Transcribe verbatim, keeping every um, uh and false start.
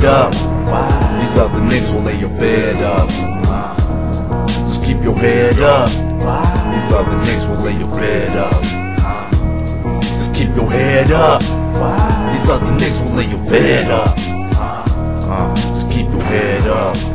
head up. These other niggas will lay your bed up. Just keep your head up. These other niggas will lay your bed up. Just keep your head up. These other niggas will lay your bed up. Just keep your head up.